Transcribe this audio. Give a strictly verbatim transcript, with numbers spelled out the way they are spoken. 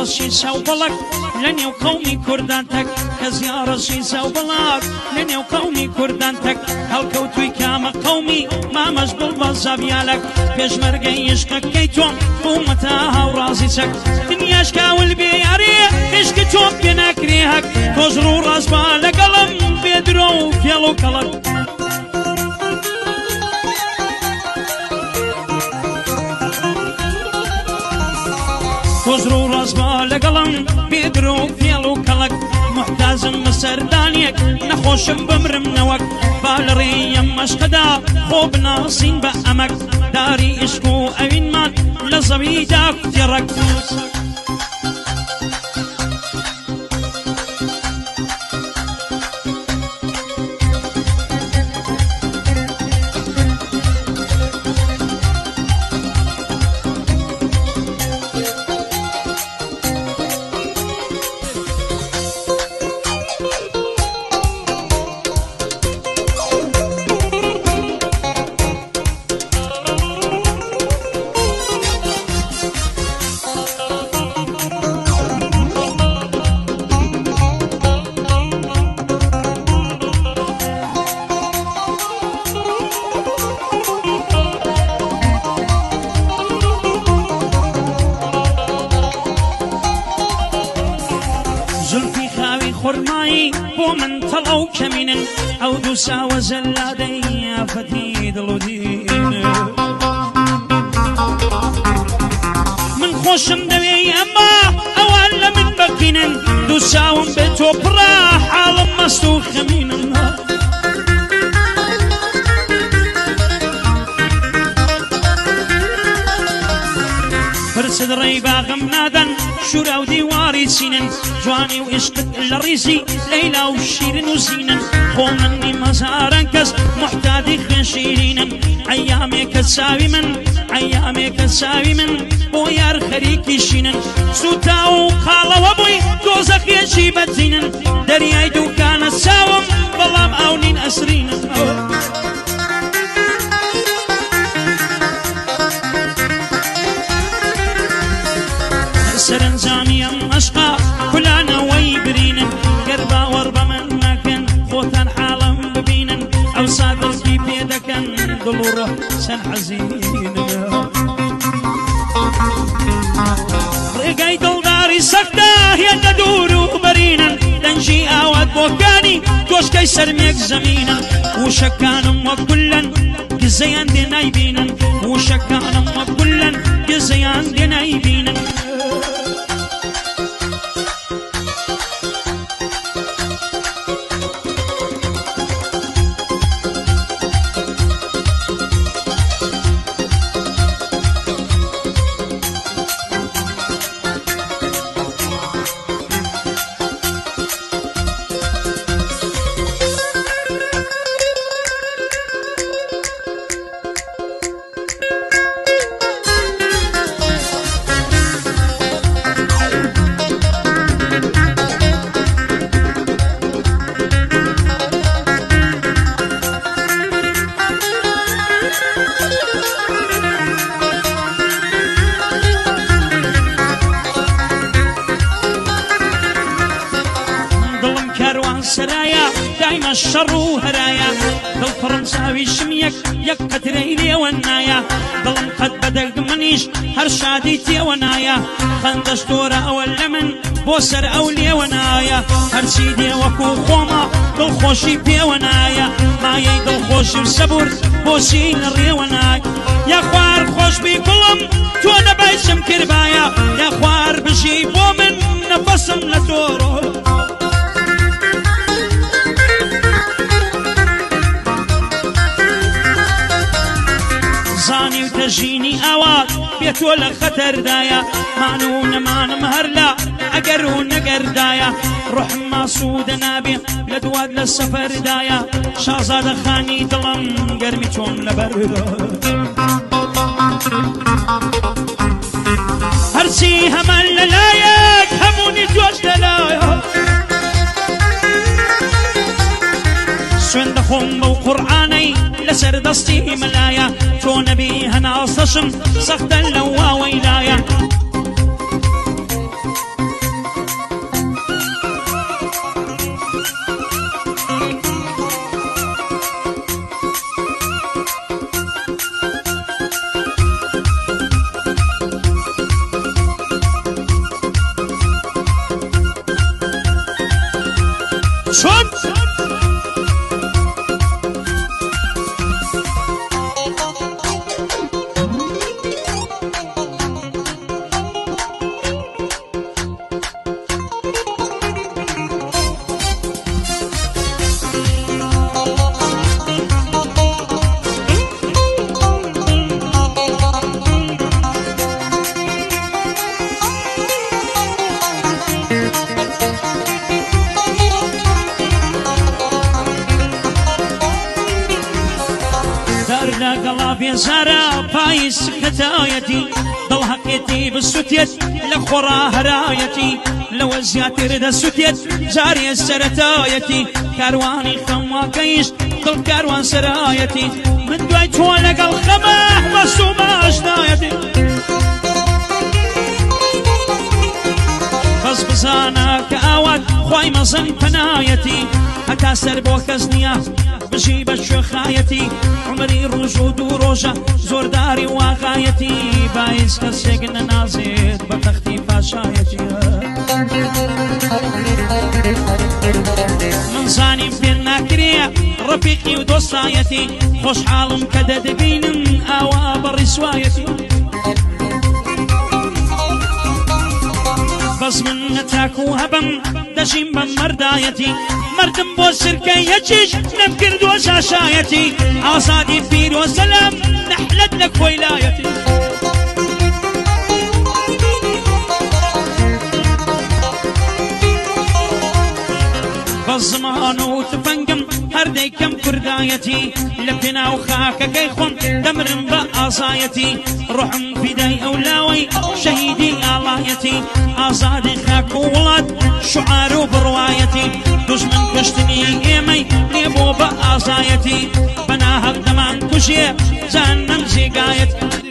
ڕەشی ساو بەڵک لە نێو قەومی کوردان تەک کەزیا ڕەشی ساو بەڵک لە نێو قەومی کوردان تەک هەڵکەوتووی کامە قەومی مامەش بڵ بە زەڤیالەک پێشمەرگەی عشقەکەی تۆم بوومەتە هاوڕازی چەک دنیاش کاول بێ یاریە عشقی تۆم پێ ناکرێ هەک تۆش ڕوو ڕاست بە لەگەڵم بێ درۆ و فێڵ و کەڵک وزرو رازما لقلم بيدرو فيلو كلك محتازم مسردانيك نخوشم بمرم نوك بالري مشقدا خوب ناصين بأمك داري اشكو اوين مان لزبيدك ترك خرماي ومن طلعوا كمين أو دوسا وزلادي فتي دلودين من خوشم دوي أما أولا من بكين دوسا ومبتو براح عالم مستو خمين فرسد ريبا غمنادا شورا وديواري سينن جواني وعشقت الريسي ليلى وشيرين وزينن خومني مزارن كس محتاجي خشيرين ايامي كساوي من ايامي كساوي من بويار خريكي شينن سوتا وقالا وابوي دوزخ يشي بتزينن درياي دوكان الساوم بلام اونين اسرين سرنجامي أشقى كلنا ويبرين قربا وربا من مكان خوتان حالم ببينن أو صادر في بيدك دلوره سن حزين رقاي دلداري سكتا هي ندور برينا تنجي أواد بوكاني توش كيسر ميك زمينا وشكان وكلا كزيان دينا يبينا وشكان وكلا كزيان دينا يبينا سرايا دايما الشر وهرايا ضل فرنساوي شميك يك قتريلي ونايا ضل قد بدل منيش هرشاديتي ونايا خندش دورة أول من بوسر أولي ونايا هرسيدي وكو خوما ضل خوشي بي ونايا ما يضل خوشي وسبور بوسين الري ونايا يا خوار خوش بي كلهم تونا بايشم كربايا يا خوار بشي بومن نفسم لتورو زاني وتجيني أواد بيت ولا خطر دايا معنون ما نمهرلا أقر ونقر دايا روح ما سود نابي لدواد للسفر دايا شازاد خاني دلم قرمي توم لبردا هرسي همال للايك هموني جوش دلايا سوين دخوم وقرآني لسر دستي ملايا تو نبي هنا صشم سخت اللوا ويلايا شون قلا بيزارا بايس كتايتي ضل حقيتي بالسوتيت لخورا هرايتي لو زياتر دا سوتيت جاري السرتايتي كارواني خما كيش ضل كاروان سرايتي من دويت ولق الخماح مصومة اشنايتي بس بزانا كاوات خواي مزن فنايتي حتى سربو كزنيا بجي بشخايتي عمري رجود وروجة زورداري وغايتي بايس كالسجن نازيد بتختي فاشايتي من زاني في الناكرية رفيقي ودوستايتي خوش حالم كدد بينم اوا برسوايتي بس من نتاكو هبم دجيم بمردايتي مردم بو سركيتيش نمكر دو شاشايتي عصادي فير وسلام نحلت لك ولايتي بزمان وتفنقم هردي كم كردايتي لبنا وخاك كيخون دمرم بأصايتي روحم فداي أولاوي شهيدي آلايتي آزادي خاك وولاد شعار وبروايتي دوش من كشتني إيمي ليبو بأصايتي بناهق دمان كشي جهنم زيقايتي